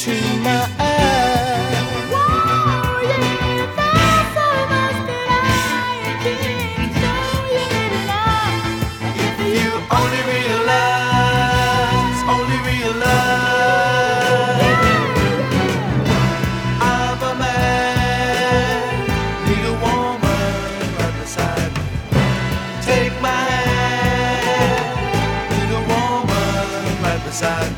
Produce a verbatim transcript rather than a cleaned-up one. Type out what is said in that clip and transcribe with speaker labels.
Speaker 1: into my eyes.
Speaker 2: Whoa, yeah, there's so much that I can't show you now.
Speaker 1: If you only realize, only realize, I'm a man, need a woman right beside me. Take my hand, need a woman right beside me.